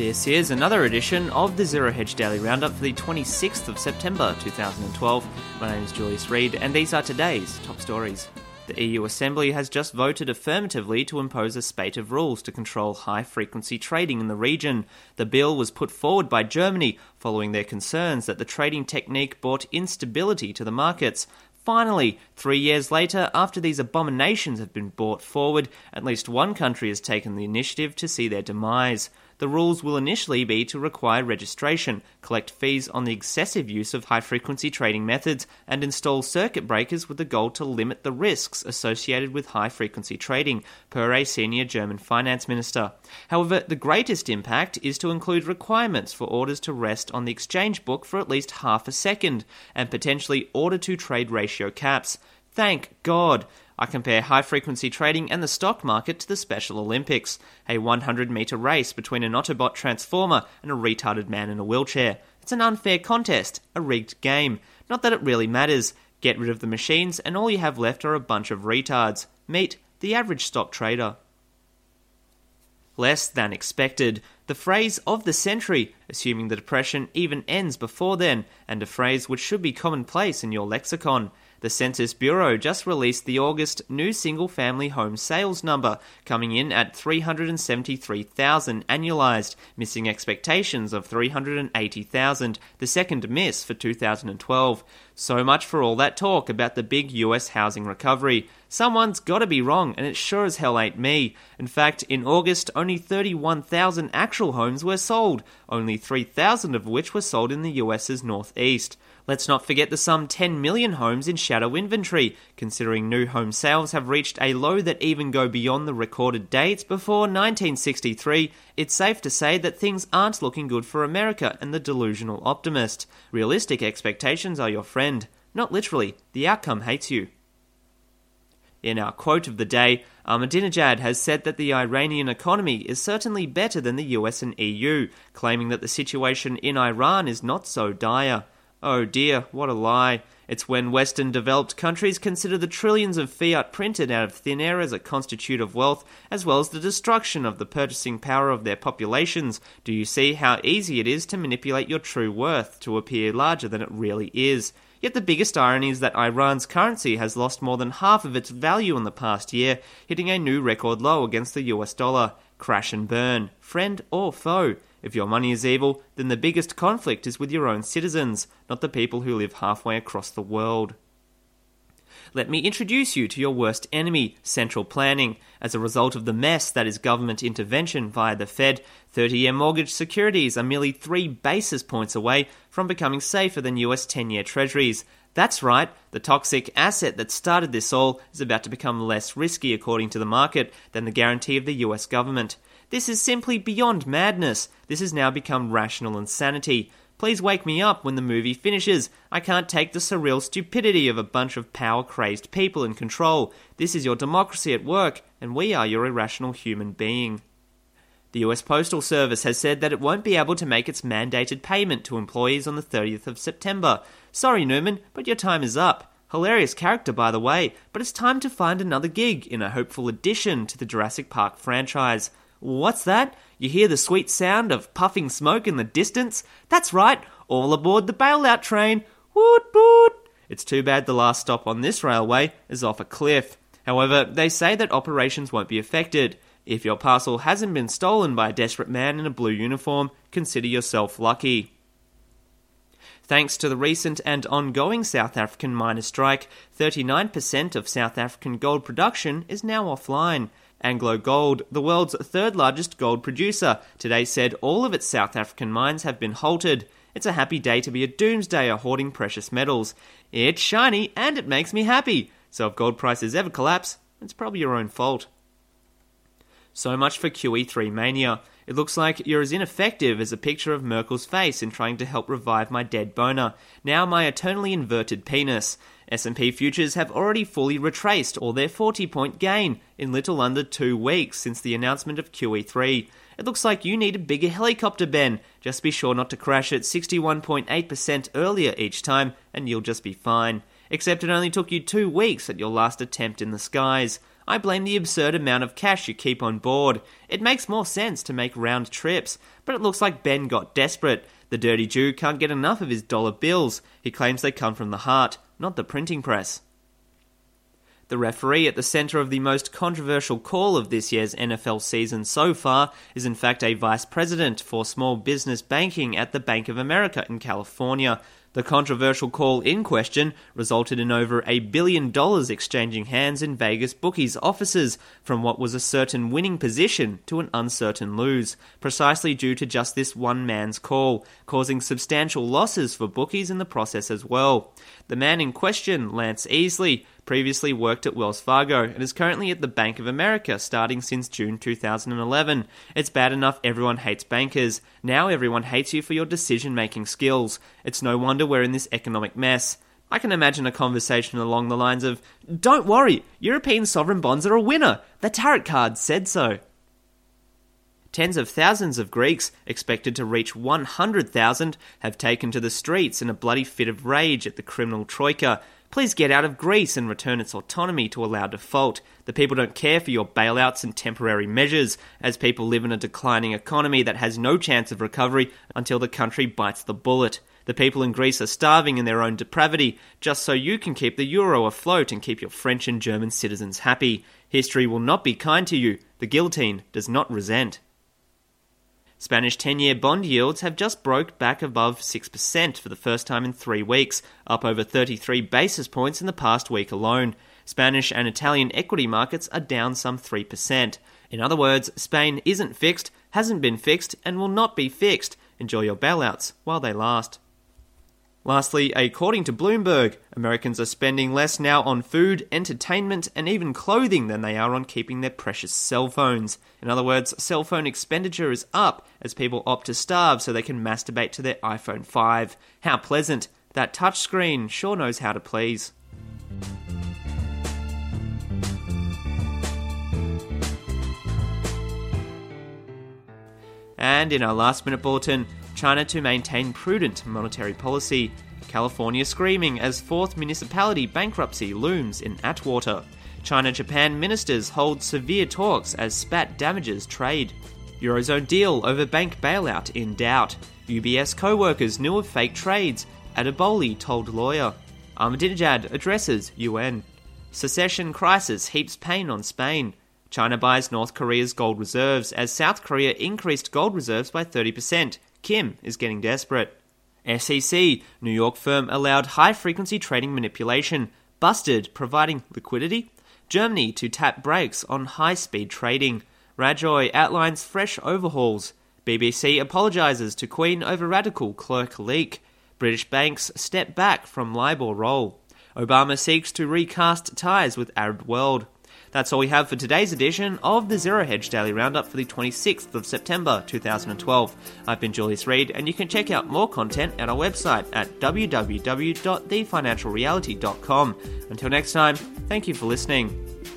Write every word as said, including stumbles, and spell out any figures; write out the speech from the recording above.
This is another edition of the Zero Hedge Daily Roundup for the twenty-sixth of September two thousand twelve. My name is Julius Reid, and these are today's top stories. The E U Assembly has just voted affirmatively to impose a spate of rules to control high-frequency trading in the region. The bill was put forward by Germany following their concerns that the trading technique brought instability to the markets. Finally, three years later, after these abominations have been brought forward, at least one country has taken the initiative to see their demise. The rules will initially be to require registration, collect fees on the excessive use of high-frequency trading methods, and install circuit breakers with the goal to limit the risks associated with high-frequency trading, per a senior German finance minister. However, the greatest impact is to include requirements for orders to rest on the exchange book for at least half a second, and potentially order-to-trade ratio caps. Thank God! I compare high-frequency trading and the stock market to the Special Olympics, a one hundred metre race between an Autobot transformer and a retarded man in a wheelchair. It's an unfair contest, a rigged game. Not that it really matters. Get rid of the machines and all you have left are a bunch of retards. Meet the average stock trader. Less than expected. The phrase of the century, assuming the Depression even ends before then, and a phrase which should be commonplace in your lexicon. The Census Bureau just released the August new single-family home sales number, coming in at three hundred seventy-three thousand annualised, missing expectations of three hundred eighty thousand, the second miss for two thousand twelve. So much for all that talk about the big U S housing recovery. Someone's gotta be wrong, and it sure as hell ain't me. In fact, in August, only thirty-one thousand actual homes were sold, only three thousand of which were sold in the US's northeast. Let's not forget the some ten million homes in shadow inventory, considering new home sales have reached a low that even go beyond the recorded dates before nineteen sixty-three. It's safe to say that things aren't looking good for America and the delusional optimist. Realistic expectations are your friend. Not literally. The outcome hates you. In our quote of the day, Ahmadinejad has said that the Iranian economy is certainly better than the U S and E U, claiming that the situation in Iran is not so dire. Oh dear, what a lie. It's when Western developed countries consider the trillions of fiat printed out of thin air as a constitute of wealth, as well as the destruction of the purchasing power of their populations. Do you see how easy it is to manipulate your true worth to appear larger than it really is? Yet the biggest irony is that Iran's currency has lost more than half of its value in the past year, hitting a new record low against the U S dollar. Crash and burn, friend or foe. If your money is evil, then the biggest conflict is with your own citizens, not the people who live halfway across the world. Let me introduce you to your worst enemy, central planning. As a result of the mess that is government intervention via the Fed, thirty-year mortgage securities are merely three basis points away from becoming safer than U S ten-year treasuries. That's right, the toxic asset that started this all is about to become less risky according to the market than the guarantee of the U S government. This is simply beyond madness. This has now become rational insanity. Please wake me up when the movie finishes. I can't take the surreal stupidity of a bunch of power-crazed people in control. This is your democracy at work, and we are your irrational human being. The U S Postal Service has said that it won't be able to make its mandated payment to employees on the thirtieth of September. Sorry, Newman, but your time is up. Hilarious character, by the way, but it's time to find another gig in a hopeful addition to the Jurassic Park franchise. What's that? You hear the sweet sound of puffing smoke in the distance? That's right, all aboard the bailout train. Woot woot! It's too bad the last stop on this railway is off a cliff. However, they say that operations won't be affected. If your parcel hasn't been stolen by a desperate man in a blue uniform, consider yourself lucky. Thanks to the recent and ongoing South African miner strike, thirty-nine percent of South African gold production is now offline. Anglo Gold, the world's third largest gold producer, today said all of its South African mines have been halted. It's a happy day to be a doomsdayer hoarding precious metals. It's shiny and it makes me happy. So if gold prices ever collapse, it's probably your own fault. So much for Q E three mania. It looks like you're as ineffective as a picture of Merkel's face in trying to help revive my dead boner. Now my eternally inverted penis. S and P futures have already fully retraced all their forty-point gain in little under two weeks since the announcement of Q E three. It looks like you need a bigger helicopter, Ben. Just be sure not to crash at sixty-one point eight percent earlier each time, and you'll just be fine. Except it only took you two weeks at your last attempt in the skies. I blame the absurd amount of cash you keep on board. It makes more sense to make round trips, but it looks like Ben got desperate. The dirty Jew can't get enough of his dollar bills. He claims they come from the heart, not the printing press. The referee at the centre of the most controversial call of this year's N F L season so far is in fact a vice president for small business banking at the Bank of America in California. The controversial call in question resulted in over a billion dollars exchanging hands in Vegas bookies' offices from what was a certain winning position to an uncertain lose, precisely due to just this one man's call, causing substantial losses for bookies in the process as well. The man in question, Lance Easley, previously worked at Wells Fargo and is currently at the Bank of America starting since June two thousand eleven. It's bad enough everyone hates bankers. Now everyone hates you for your decision-making skills. It's no wonder we're in this economic mess. I can imagine a conversation along the lines of, "Don't worry, European sovereign bonds are a winner. The tarot card said so." Tens of thousands of Greeks, expected to reach one hundred thousand, have taken to the streets in a bloody fit of rage at the criminal troika. Please get out of Greece and return its autonomy to allow default. The people don't care for your bailouts and temporary measures, as people live in a declining economy that has no chance of recovery until the country bites the bullet. The people in Greece are starving in their own depravity, just so you can keep the euro afloat and keep your French and German citizens happy. History will not be kind to you. The guillotine does not resent. Spanish ten-year bond yields have just broke back above six percent for the first time in three weeks, up over thirty-three basis points in the past week alone. Spanish and Italian equity markets are down some three percent. In other words, Spain isn't fixed, hasn't been fixed, and will not be fixed. Enjoy your bailouts while they last. Lastly, according to Bloomberg, Americans are spending less now on food, entertainment, and even clothing than they are on keeping their precious cell phones. In other words, cell phone expenditure is up as people opt to starve so they can masturbate to their iPhone five. How pleasant. That touchscreen sure knows how to please. And in our last minute bulletin, China to maintain prudent monetary policy. California screaming as fourth municipality bankruptcy looms in Atwater. China-Japan ministers hold severe talks as spat damages trade. Eurozone deal over bank bailout in doubt. U B S co-workers knew of fake trades. Adeboli told lawyer. Ahmadinejad addresses U N. Secession crisis heaps pain on Spain. China buys North Korea's gold reserves as South Korea increased gold reserves by thirty percent. Kim is getting desperate. S E C, New York firm allowed high-frequency trading manipulation. Busted, providing liquidity. Germany to tap brakes on high-speed trading. Rajoy outlines fresh overhauls. B B C apologises to Queen over radical clerk leak. British banks step back from LIBOR roll. Obama seeks to recast ties with Arab world. That's all we have for today's edition of the Zero Hedge Daily Roundup for the twenty-sixth of September two thousand twelve. I've been Julius Reid, and you can check out more content at our website at w w w dot the financial reality dot com. Until next time, thank you for listening.